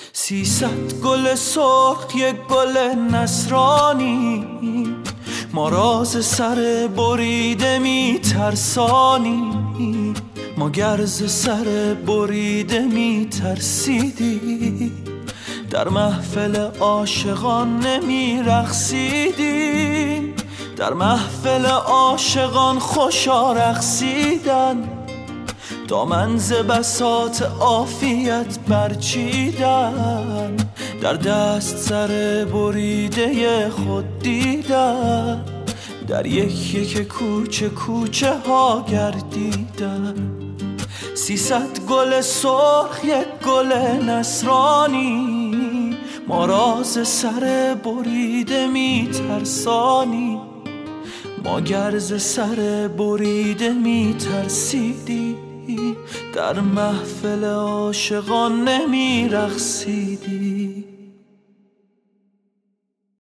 300 گل سرخ یک گل نصرانی، ما راز سر بریده می ترسانی. ما گرز سر بریده می ترسیدی، در محفل عاشقان نمی رقصیدیم. در محفل عاشقان خوشا رقصیدن، دامن ز بساط عافیت برچیدن. در دست سر بریده خود دیدن، در یک یک کوچه کوچه ها گردیدن. 300 گل سرخ یک گل نصرانی، ما راز سر بریده می ترسانی. ما گرز سر بریده می ترسیدی، در محفل عاشقان نمی رقصیدی.